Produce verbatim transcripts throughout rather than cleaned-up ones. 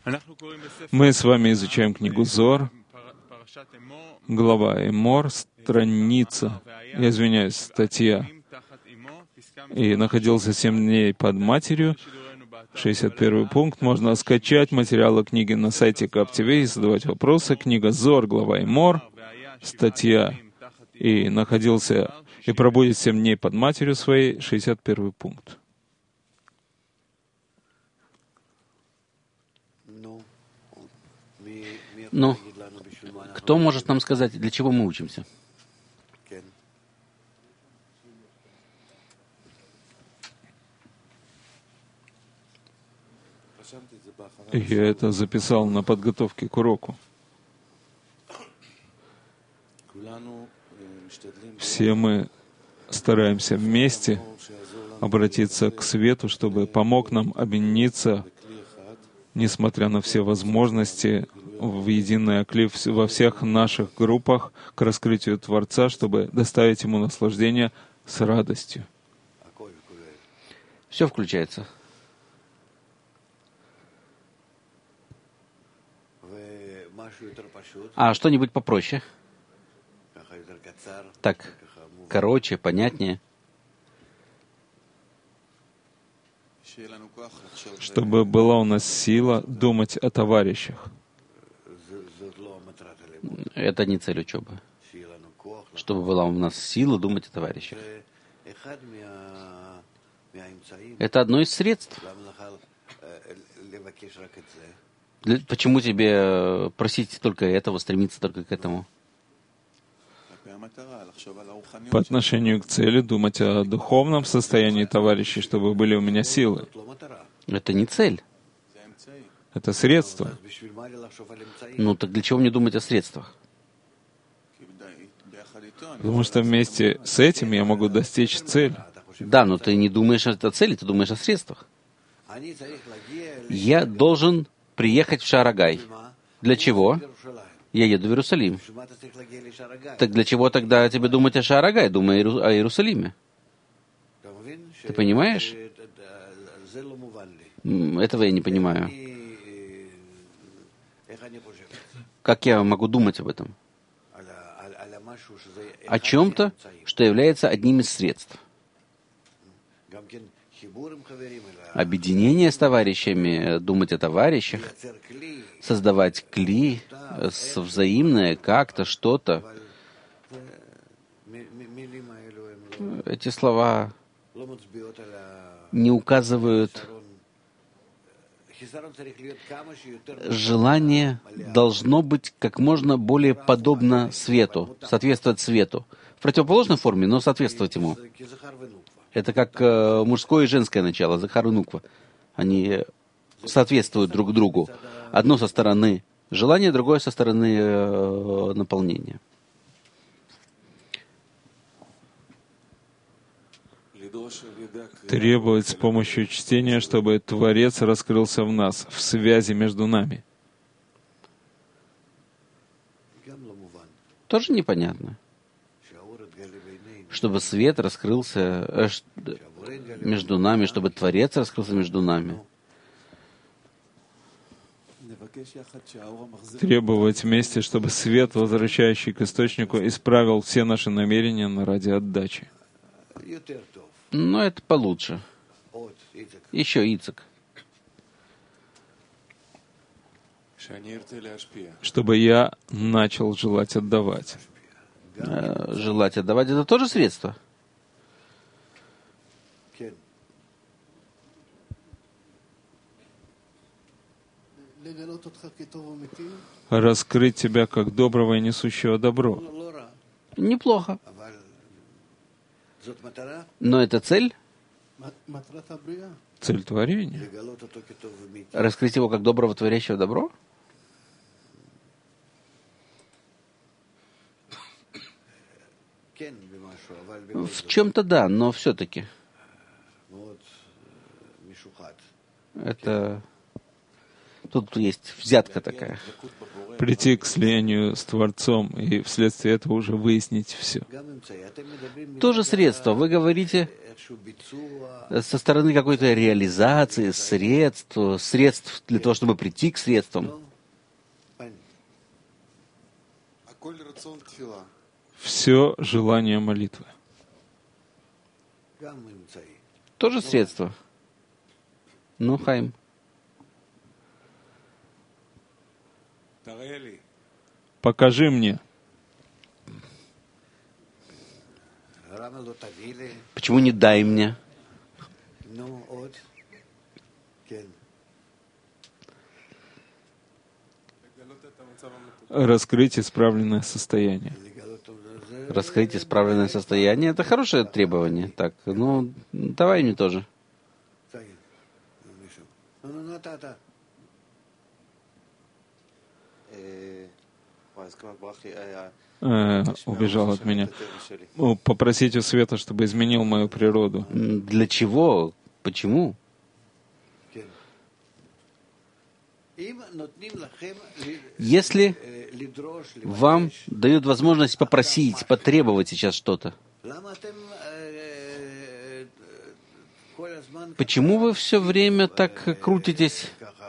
Мы с вами изучаем книгу Зор, глава Эмор, страница, я извиняюсь, статья, и находился семь дней под матерью, шестьдесят первый пункт. Можно скачать материалы книги на сайте КапТВ и задавать вопросы. Книга Зор, глава Эмор, статья, и находился, и пробудет семь дней под матерью своей, шестьдесят первый пункт. Ну, кто может нам сказать, для чего мы учимся? Я это записал на подготовке к уроку. Все мы стараемся вместе обратиться к свету, чтобы помог нам объединиться, несмотря на все возможности, в единый оклив во всех наших группах к раскрытию Творца, чтобы доставить Ему наслаждение с радостью. Все включается. А что-нибудь попроще? Так, короче, понятнее. Чтобы была у нас сила думать о товарищах. Это не цель учебы. Чтобы была у нас сила думать о товарищах. Это одно из средств. Для, почему тебе просить только этого, стремиться только к этому? По отношению к цели думать о духовном состоянии товарищей, чтобы были у меня силы. Это не цель. Это средство. Ну так для чего мне думать о средствах? Потому что вместе с этим я могу достичь цели. Да, но ты не думаешь о цели, ты думаешь о средствах. Я должен приехать в Шаарагай. Для чего? Я еду в Иерусалим. Так для чего тогда тебе думать о Шаарагай? Думай о Иерусалиме. Ты понимаешь? Этого я не понимаю. Как я могу думать об этом? О чем-то, что является одним из средств. Объединение с товарищами, думать о товарищах, создавать кли, взаимное, как-то, что-то. Эти слова не указывают. Желание должно быть как можно более подобно свету, соответствовать свету. В противоположной форме, но соответствовать ему. Это как э, мужское и женское начало, Захар и Нуква. Они соответствуют друг другу. Одно со стороны желания, другое со стороны э, наполнения. Требовать с помощью чтения, чтобы Творец раскрылся в нас, в связи между нами. Тоже непонятно. Чтобы свет раскрылся э, между нами, чтобы Творец раскрылся между нами. Требовать вместе, чтобы свет, возвращающий к источнику, исправил все наши намерения на ради отдачи. Но это получше. Еще Ицек. Чтобы я начал желать отдавать. Э, желать отдавать — это тоже средство? Раскрыть тебя как доброго и несущего добро. Неплохо. Но это цель? Цель творения. Раскрыть его как доброго, творящего добро? В чем-то да, но все-таки. Это... Тут есть взятка такая. прийти к слиянию с Творцом и вследствие этого уже выяснить все. Тоже средство. Вы говорите со стороны какой-то реализации средств, средств для того, чтобы прийти к средствам. Все желание молитвы. Тоже средство. Ну, Хайм. Покажи мне. Почему не дай мне? Раскрыть исправленное состояние. Раскрыть исправленное состояние — это хорошее требование. Так, ну, давай мне тоже. Э, убежал от меня. Ну, попросить у Света, чтобы изменил мою природу. Для чего? Почему? Если вам дают возможность попросить, потребовать сейчас что-то, почему вы все время так крутитесь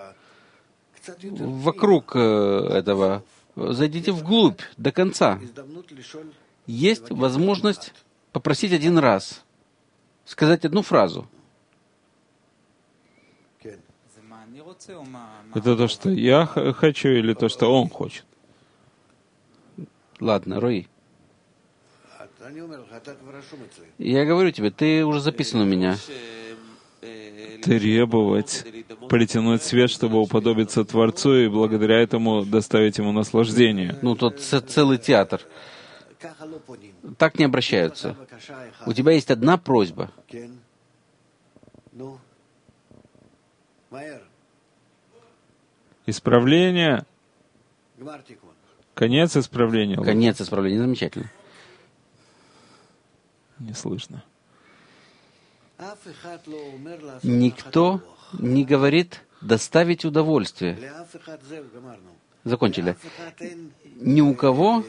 вокруг этого? Зайдите вглубь, до конца. Есть возможность попросить один раз, сказать одну фразу. Это то, что я хочу, или то, что он хочет? Ладно, Рой. Я говорю тебе, ты уже записан у меня. Требовать, притянуть свет, чтобы уподобиться Творцу, и благодаря этому доставить ему наслаждение. Ну, тут целый театр. Так не обращаются. У тебя есть одна просьба. Исправление. Конец исправления. Конец исправления. Замечательно. Не слышно. Никто не говорит доставить удовольствие. Закончили. Ни у кого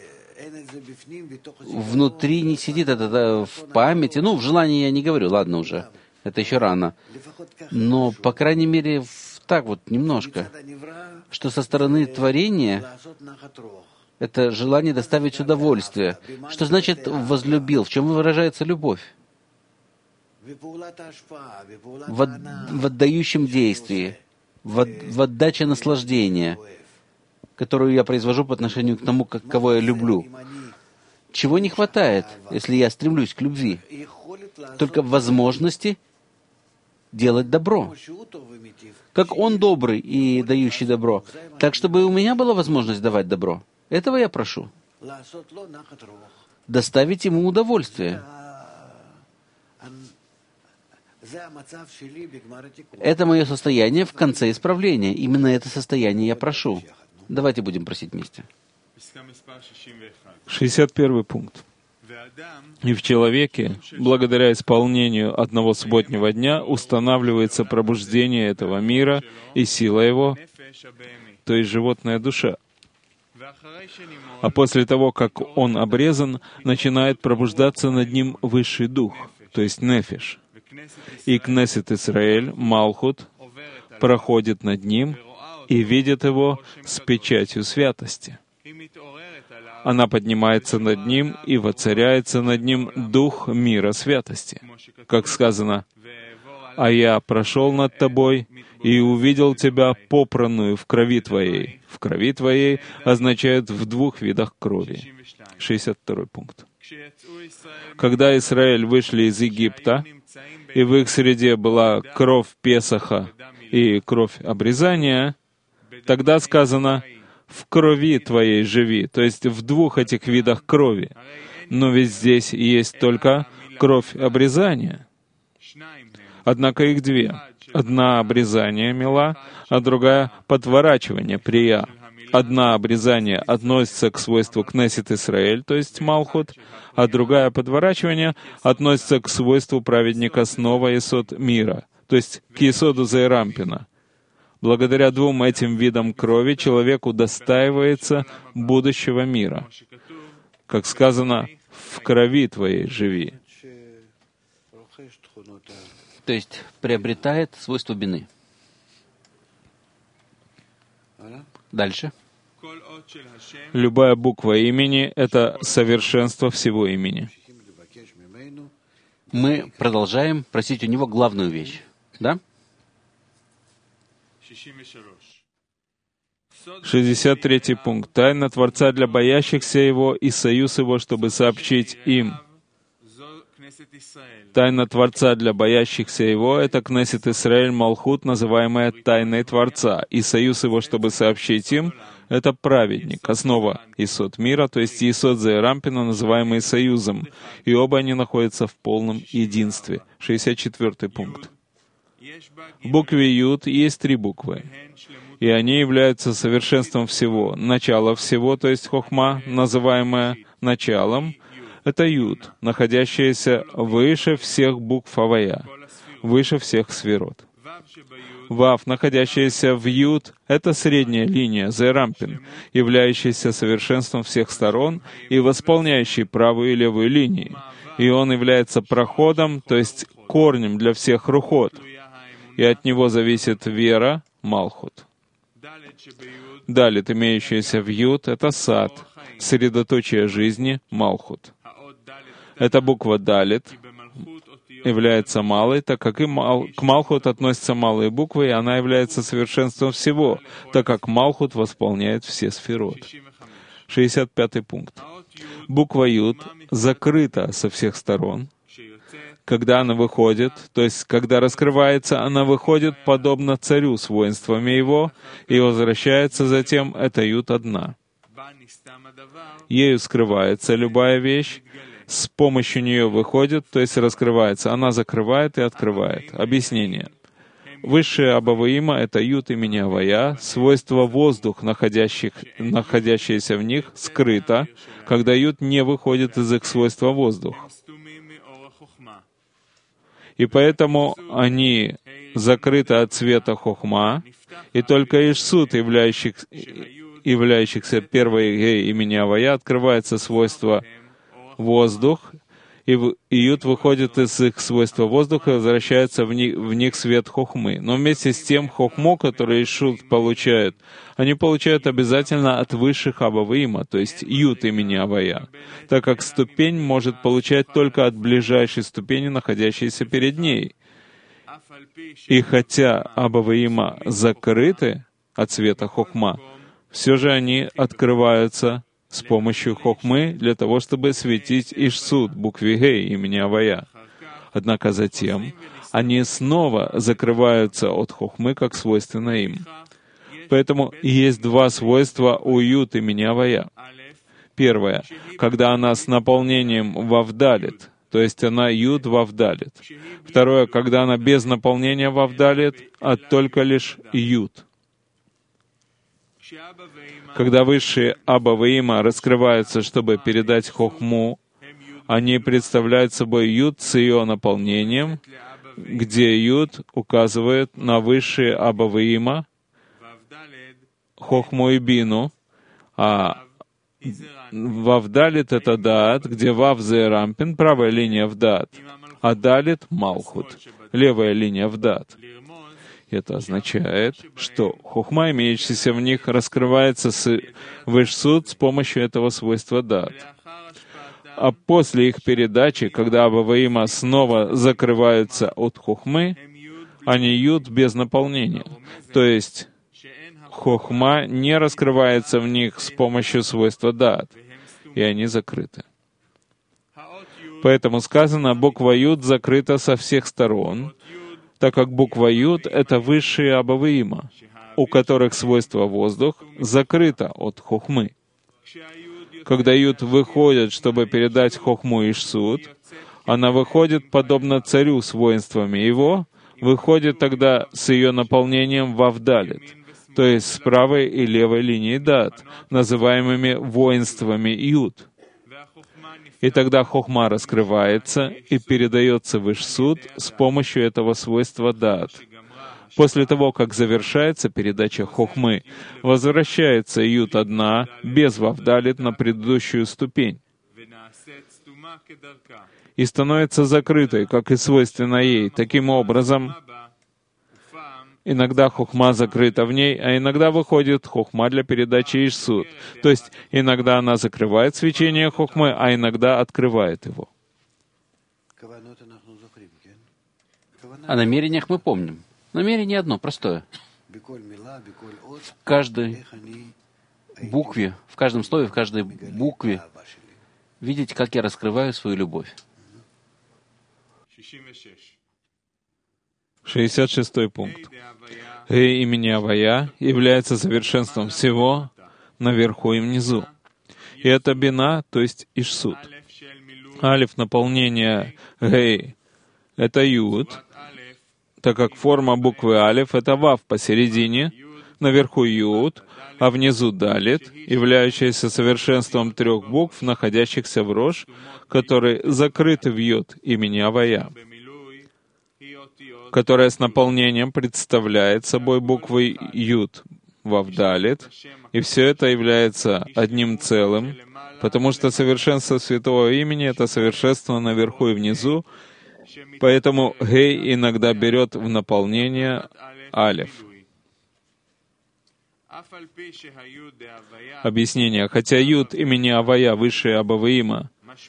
внутри не сидит это в памяти. Ну, в желании я не говорю, ладно уже. Это еще рано. Но, по крайней мере, так вот немножко, что со стороны творения это желание доставить удовольствие. Что значит возлюбил? В чем выражается любовь? В, от, в отдающем действии, в, от, в отдаче наслаждения, которую я произвожу по отношению к тому, как, кого я люблю. Чего не хватает, если я стремлюсь к любви? Только возможности делать добро. Как Он добрый и дающий добро. Так, чтобы у меня была возможность давать добро. Этого я прошу. Доставить Ему удовольствие. Это мое состояние в конце исправления. Именно это состояние я прошу. Давайте будем просить вместе. шестьдесят первый пункт. И в человеке, благодаря исполнению одного субботнего дня, устанавливается пробуждение этого мира и сила его, то есть животная душа. А после того, как он обрезан, начинает пробуждаться над ним высший дух, то есть нефиш. И Кнесет Исраэль, Малхут, проходит над ним и видит его с печатью святости. Она поднимается над ним и воцаряется над ним дух мира святости. Как сказано, «А я прошел над тобой и увидел тебя попранную в крови твоей». В крови твоей означает в двух видах крови. шестьдесят второй пункт. Когда Израиль вышли из Египта, и в их среде была кровь Песаха и кровь обрезания, тогда сказано «в крови твоей живи», то есть в двух этих видах крови. Но ведь здесь есть только кровь обрезания. Однако их две. Одна — обрезание мила, а другая — подворачивание прия. Одна — обрезание относится к свойству Кнесет Исраэль, то есть Малхут, а другая — подворачивание относится к свойству праведника снова Есод мира, то есть к Есоду Зеэрампина. Благодаря двум этим видам крови человек удостаивается будущего мира. Как сказано, «В крови твоей живи». То есть приобретает свойство бины. Дальше. Любая буква имени — это совершенство всего имени. Мы продолжаем просить у него главную вещь. Да? шестьдесят третий пункт. Тайна Творца для боящихся Его и союз Его, чтобы сообщить им. Тайна Творца для боящихся Его — это Кнессет Исраэль Малхут, называемая Тайной Творца, и союз Его, чтобы сообщить им, это праведник, основа Исод мира, то есть Исод Зеэрампина, называемый союзом, и оба они находятся в полном единстве. шестьдесят четвёртый пункт. В букве Юд есть три буквы, и они являются совершенством всего. Начало всего, то есть Хохма, называемое началом, это Юд, находящаяся выше всех букв Авая, выше всех сферот. Вав, находящаяся в Юд, это средняя линия, Зеэрампин, являющаяся совершенством всех сторон и восполняющий правую и левую линии. И он является проходом, то есть корнем для всех рухот. И от него зависит вера, Малхут. Далит, имеющаяся в Юд, это сад, средоточие жизни, Малхут. Эта буква Далит является малой, так как и мал, к Малхут относятся малые буквы, и она является совершенством всего, так как Малхут восполняет все сферот. шестьдесят пятый пункт. Буква Юд закрыта со всех сторон. Когда она выходит, то есть когда раскрывается, она выходит подобно царю с воинствами его, и возвращается затем, это Юд одна. Ею скрывается любая вещь, с помощью нее выходит, то есть раскрывается. Она закрывает и открывает. Объяснение. Высшее Абаваима — это Юд имени Авая, свойство воздух, находящих, находящееся в них, скрыто, когда Юд не выходит из их свойства воздух. И поэтому они закрыты от света Хохма, и только Ишсут, являющих, являющихся первой Гей имени Авая, открывается свойство воздух, и Юд выходит из их свойства воздуха и возвращается в них, в них свет Хохмы. Но вместе с тем Хохму, который Ишут получает, они получают обязательно от высших Абаваима, то есть Юд имени Авая, так как ступень может получать только от ближайшей ступени, находящейся перед ней. И хотя Абаваима закрыты от света Хохма, все же они открываются с помощью Хохмы для того, чтобы светить Ишсуд, букве Гей имени Авая. Однако затем они снова закрываются от Хохмы, как свойственно им. Поэтому есть два свойства у Юд имени Авая. Первое, когда она с наполнением вавдалит, то есть она Юд вавдалит. Второе, когда она без наполнения вавдалит, а только лишь Юд. Когда высшие Абаваима раскрываются, чтобы передать Хохму, они представляют собой Юд с ее наполнением, где Юд указывает на высшие Абаваима, Хохму и Бину, а Вавдалит — это Даат, где Вав Зеэрампин, правая линия в Даат, а Далит — Малхут, левая линия в Даат. Это означает, что Хохма, имеющаяся в них, раскрывается с Вишсуд с помощью этого свойства Даат. А после их передачи, когда Абаваима снова закрываются от Хохмы, они Юд без наполнения. То есть Хохма не раскрывается в них с помощью свойства Даат, и они закрыты. Поэтому сказано, буква Юд закрыта со всех сторон, так как буква Юд — это высшие Абаваима, у которых свойство воздух закрыто от Хохмы. Когда Юд выходит, чтобы передать Хохму Ишсуд, она выходит подобно царю с воинствами его, выходит тогда с ее наполнением вавдалит, то есть с правой и левой линии Дат, называемыми воинствами Юд. И тогда Хохма раскрывается и передается в Ишсуд с помощью этого свойства Даат. После того, как завершается передача хохмы, возвращается Юд одна без вавдалит на предыдущую ступень и становится закрытой, как и свойственно ей. Таким образом, иногда хохма закрыта в ней, а иногда выходит хохма для передачи ишсут. То есть иногда она закрывает свечение хохмы, а иногда открывает его. О намерениях мы помним. Намерение одно, простое. В каждой букве, в каждом слове, в каждой букве видеть, как я раскрываю свою любовь. шестьдесят шестой пункт. Гей имени Авая является совершенством всего наверху и внизу. И это бина, то есть ишсут. Алиф наполнения гей — это юд, так как форма буквы алиф — это вав посередине, наверху юд, а внизу далит, являющаяся совершенством трех букв, находящихся в рош, которые закрыты в юд имени Авая, которая с наполнением представляет собой буквой юд вав далит, и все это является одним целым, потому что совершенство святого имени — это совершенство наверху и внизу, поэтому гей иногда берет в наполнение алиф. Объяснение. Хотя юд имени Авая, высшее Абаваима,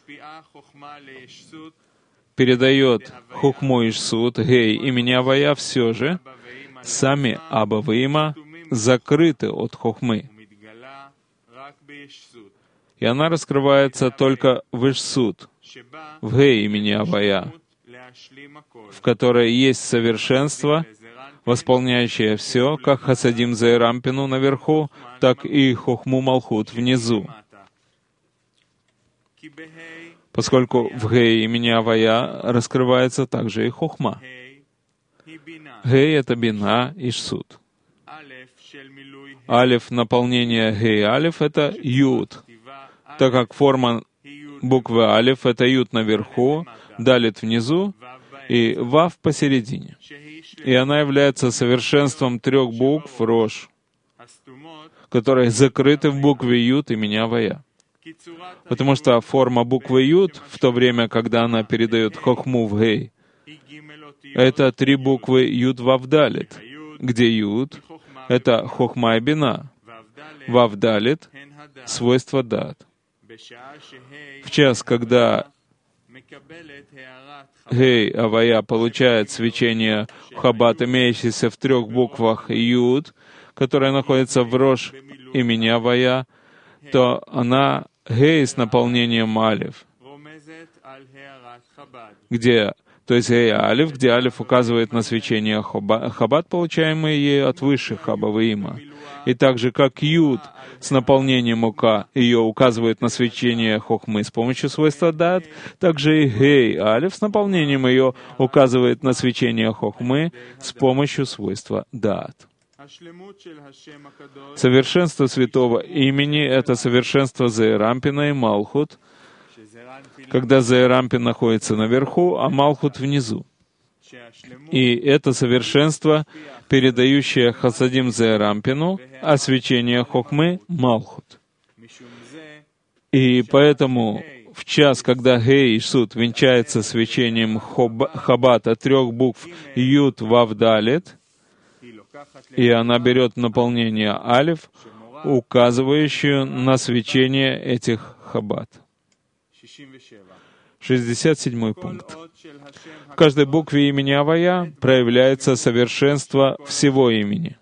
передает хухму ишсут, гей имени Авая, все же сами Абаваима закрыты от хухмы. И она раскрывается только в ишсут, в гей имени Авая, в которой есть совершенство, восполняющее все, как хасадим зеэрампину наверху, так и хохму малхут внизу. Поскольку в гей имени Авая раскрывается также и хохма. Гей — это бина и шсут. Алиф наполнение гей алиф — это юд, так как форма буквы алиф — это юд наверху, далит внизу и вав посередине. И она является совершенством трех букв рош, которые закрыты в букве юд имени Авая. Потому что форма буквы юд, в то время, когда она передает хохму в гей, это три буквы юд вав далит, где юд — это хохма и бина, вав далит — свойство дат. В час, когда гей Авая получает свечение хаббат, имеющееся в трех буквах юд, которая находится в рош имени Авая, то она гей с наполнением алиф, где, то есть гей алиф, где алиф указывает на свечение хаббат, получаемые ею от высших Абаваима. И так же, как юд с наполнением ука ее указывает на свечение хохмы с помощью свойства дат, также и гей алиф с наполнением ее указывает на свечение хохмы с помощью свойства дат. Совершенство святого имени — это совершенство зеэрампина и малхут, когда зеэрампин находится наверху, а малхут внизу. И это совершенство, передающее хасадим зеэрампину, а свечение хохмы — малхут. И поэтому в час, когда гей ишсут венчается свечением хаббат от трех букв юд вав далит, и она берет наполнение алиф, указывающую на свечение этих хаббат. шестьдесят седьмой пункт. В каждой букве имени Авая проявляется совершенство всего имени.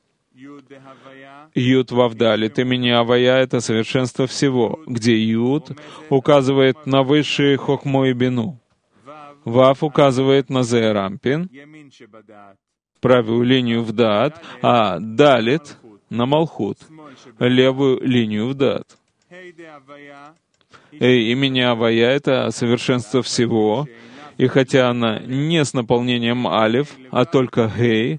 Юд вав далит имени Авая — это совершенство всего, где юд указывает на высшие хохму и бину, вав указывает на зеэрампин, правую линию в дат, а далит — на малхут, левую линию в дат. Эй, имени Авая — это совершенство всего, и хотя она не с наполнением алиф, а только гей,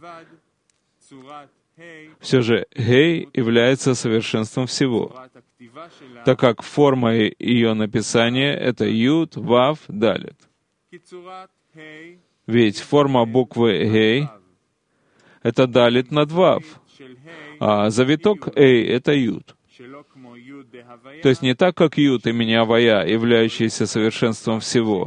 все же гей является совершенством всего, так как форма ее написания — это юд, вав, далит. Ведь форма буквы гей это далит над вав, а завиток эй — это юд. То есть не так, как юд имени Авая, являющийся совершенством всего.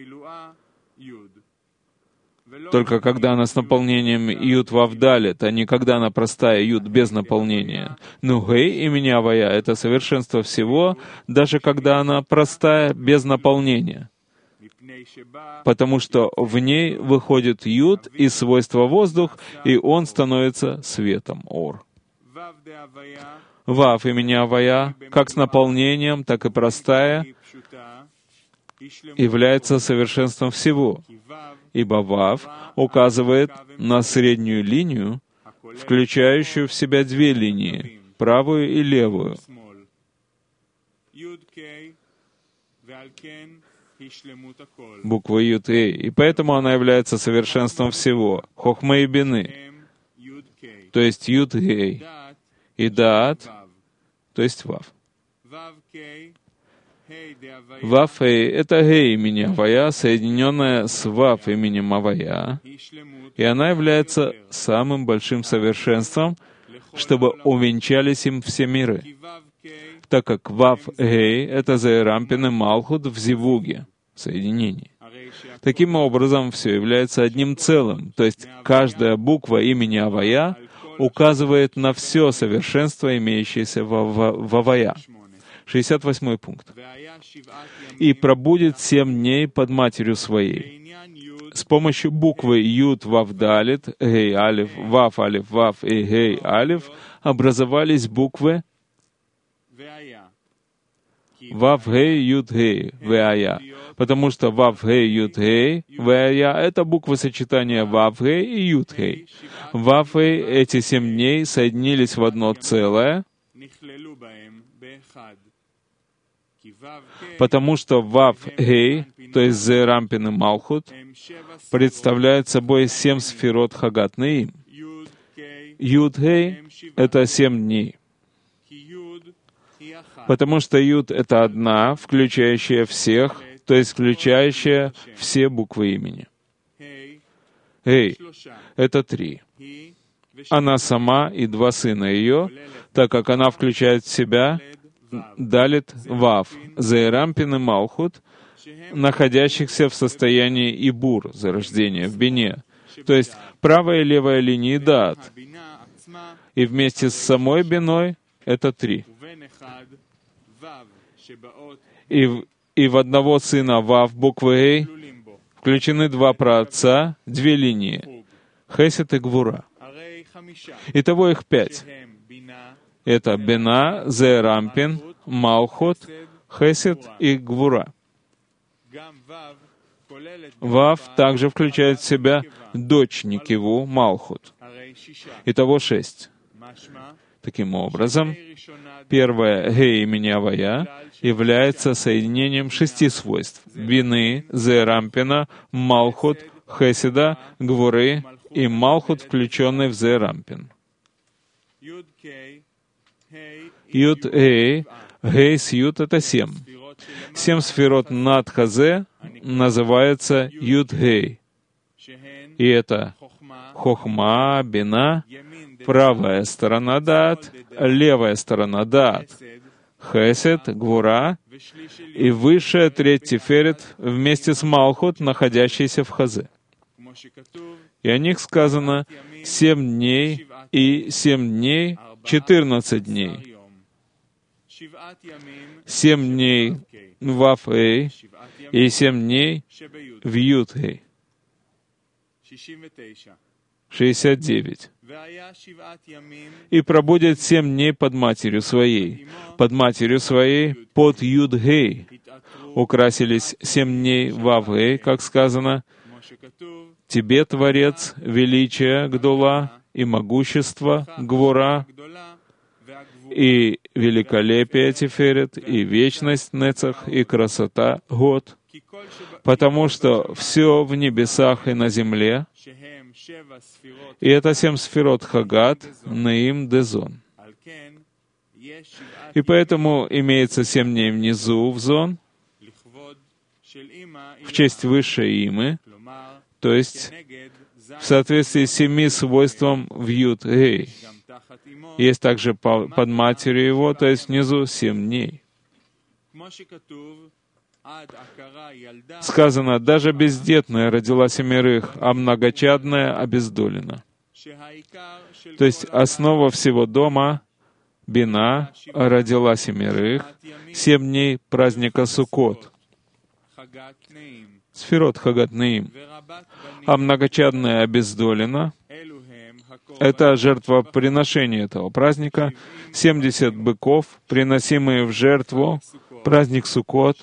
Только когда она с наполнением юд вав далит, а не когда она простая юд без наполнения. Но гей имени Авая — это совершенство всего, даже когда она простая без наполнения. Потому что в ней выходит юд и свойство воздух, и он становится светом, ор. Вав имени Авая, как с наполнением, так и простая, является совершенством всего, ибо вав указывает на среднюю линию, включающую в себя две линии, правую и левую. Буква Юд Эй, и поэтому она является совершенством всего, хохма и бины, то есть Юд Эй, и Даат, то есть Вав. Вав Эй — это Гей имени Авая, соединенная с Вав именем Авая, и она является самым большим совершенством, чтобы увенчались им все миры, так как Вав Гей — это Зеэрампин и Малхут в Зивуге, соединении. Таким образом, все является одним целым, то есть каждая буква имени Авая указывает на все совершенство, имеющееся в, в, в Авая. шестьдесят восьмой пункт. «И пробудет семь дней под матерью своей». С помощью буквы Юд Вав Далит, Гей Алиф, Вав Алиф, Вав и Гей Алиф образовались буквы Вав Гей Юд Гей Веая, потому что Вав Гей Юд Гей Веая — это буквы сочетания Вав Гей и Юд Гей. Вав Гей эти семь дней соединились в одно целое, потому что Вав Гей, то есть Зеэрампин и Малхут, представляют собой семь сферот Хагат Неим. Юд Гей — это семь дней. Потому что Юд — это одна, включающая всех, то есть включающая все буквы имени. Гей — это три. Она сама и два сына ее, так как она включает в себя Далит Вав, Зеэрампин и Малхут, находящихся в состоянии Ибур, зарождения, в бине, то есть правая и левая линии Даат. И вместе с самой биной это три. И в, и в одного сына Вав буквы Эй включены два праотца, две линии — Хесед и Гвура. Итого их пять. Это Бина, Зеэрампин, Малхут, Хесед и Гвура. Вав также включает в себя дочь Никиву, Малхут. Итого шесть. Таким образом, первое Гей имени Авая является соединением шести свойств — Бины, Зеэрампина, Малхут, Хеседа, Гвуры и Малхут, включенный в Зеэрампин. Юд Эй, Гей с Юд — это семь. Семь сферот над Хазе называется Юд Гей. И это Хохма, Бина, правая сторона Даат, левая сторона Даат, Хесед, Гвура и высшая треть Тиферет вместе с Малхут, находящейся в Хазе. И о них сказано семь дней и семь дней, четырнадцать дней. Семь дней в Вав Эй и семь дней в Юд Эй. шестьдесят девять. «И пробудет семь дней под матерью своей. Под матерью своей, под Юд Гей, украсились семь дней Вав Эй, как сказано, Тебе, Творец, величие Гдула и могущество Гвура, и великолепие Тиферет, и вечность Нецах, и красота Год, потому что все в небесах и на земле, и это семь сферот Хагат, Неим, Дезон. И поэтому имеется семь дней внизу в Зон, в честь высшей Имы, то есть в соответствии с семи свойством в Юд Гей. Есть также под матерью его, то есть внизу, семь дней. Сказано, даже бездетная родила семерых, а многочадная обездолена. То есть основа всего дома, Бина, родила семерых, семь дней праздника Суккот, Сфирот Хагат Наим, а многочадная обездолена. Это жертвоприношение этого праздника, семьдесят быков, приносимые в жертву, праздник Суккот,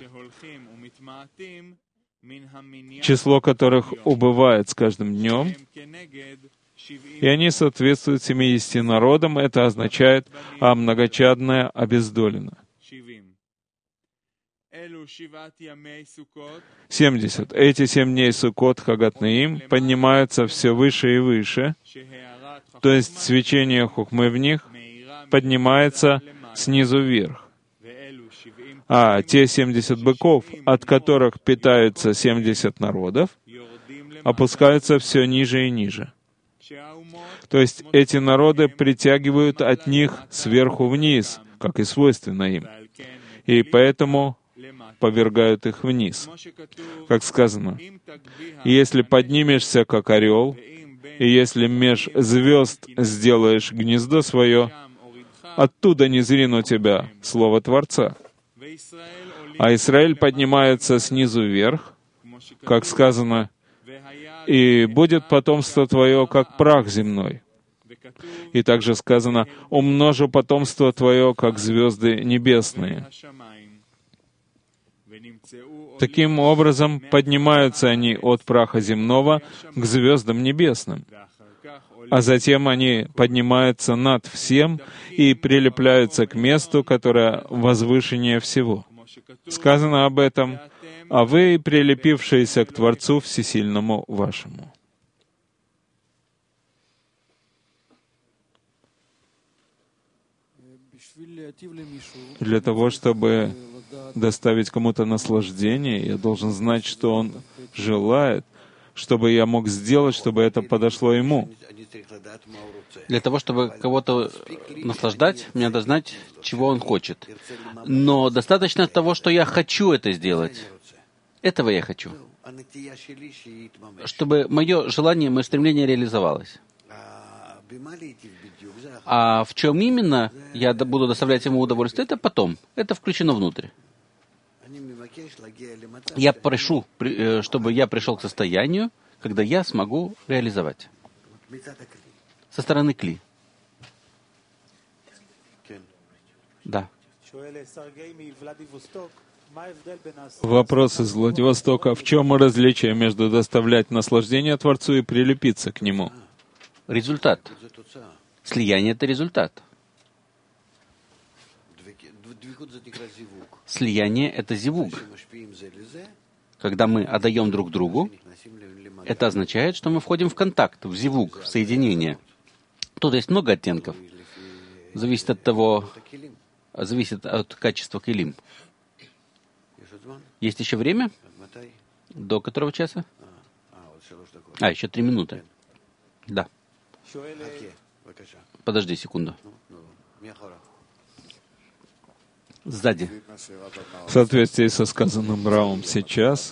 число которых убывает с каждым днем, и они соответствуют семидесяти народам, это означает, а многочадная обездолена. семьдесят. Эти семь дней Суккот Хагат Наим поднимаются все выше и выше, то есть свечение хухмы в них поднимается снизу вверх. А те семьдесят быков, от которых питаются семьдесят народов, опускаются все ниже и ниже. То есть эти народы притягивают от них сверху вниз, как и свойственно им, и поэтому повергают их вниз. Как сказано, «Если поднимешься, как орел, и если меж звезд сделаешь гнездо свое, оттуда не зрину тебя, слово Творца». А Израиль поднимается снизу вверх, как сказано, «И будет потомство твое, как прах земной». И также сказано, «Умножу потомство твое, как звезды небесные». Таким образом, поднимаются они от праха земного к звездам небесным, а затем они поднимаются над всем и прилепляются к месту, которое возвышеннее всего. Сказано об этом, «А вы, прилепившиеся к Творцу Всесильному вашему». Для того, чтобы доставить кому-то наслаждение, я должен знать, что он желает, чтобы я мог сделать, чтобы это подошло ему. Для того, чтобы кого-то наслаждать, мне надо знать, чего он хочет. Но достаточно того, что я хочу это сделать. Этого я хочу. Чтобы мое желание, мое стремление реализовалось. А в чем именно я буду доставлять ему удовольствие, это потом. Это включено внутрь. Я прошу, чтобы я пришел к состоянию, когда я смогу реализовать. Со стороны кли. Да. Вопрос из Владивостока. В чем различие между доставлять наслаждение Творцу и прилепиться к Нему? Результат. Слияние — это результат. Слияние — это зивуг. Когда мы отдаем друг другу, это означает, что мы входим в контакт, в зивуг, в соединение. Тут есть много оттенков. Зависит от того, зависит от качества килим. Есть еще время? До которого часа? А, еще три минуты. Да. Подожди секунду. Сзади. В соответствии со сказанным Равом сейчас,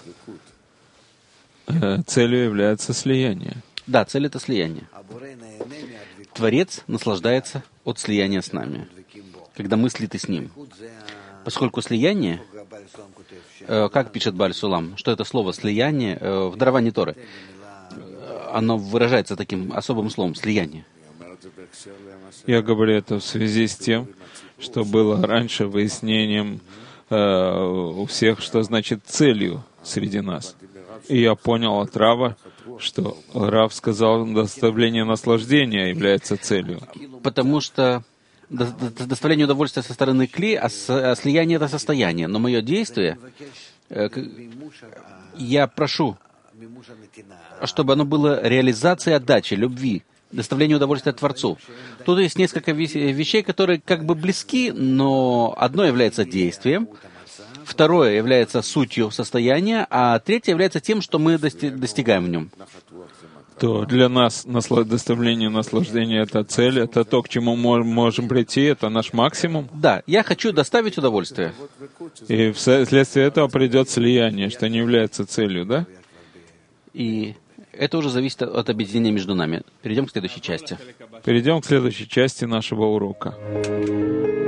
э, целью является слияние. Да, цель — это слияние. Творец наслаждается от слияния с нами, когда мы слиты с Ним. Поскольку слияние, э, как пишет Бааль Сулам, что это слово «слияние» э, в даровании Торы, оно выражается таким особым словом «слияние». Я говорю это в связи с тем, что было раньше выяснением э, у всех, что значит целью среди нас. И я понял от Рава, что Рав сказал, доставление наслаждения является целью. Потому что до, до, доставление удовольствия со стороны кли, а, с, а слияние — это состояние. Но мое действие, э, я прошу, чтобы оно было реализацией отдачи, любви, доставление удовольствия Творцу. Тут есть несколько вещей, которые как бы близки, но одно является действием, второе является сутью состояния, а третье является тем, что мы дости- достигаем в нем. то для нас насла- доставление наслаждения — это цель, это то, к чему мы можем прийти, это наш максимум. Да, я хочу доставить удовольствие. И вследствие этого придет слияние, что не является целью, да? И это уже зависит от объединения между нами. Перейдем к следующей части. Перейдем к следующей части нашего урока.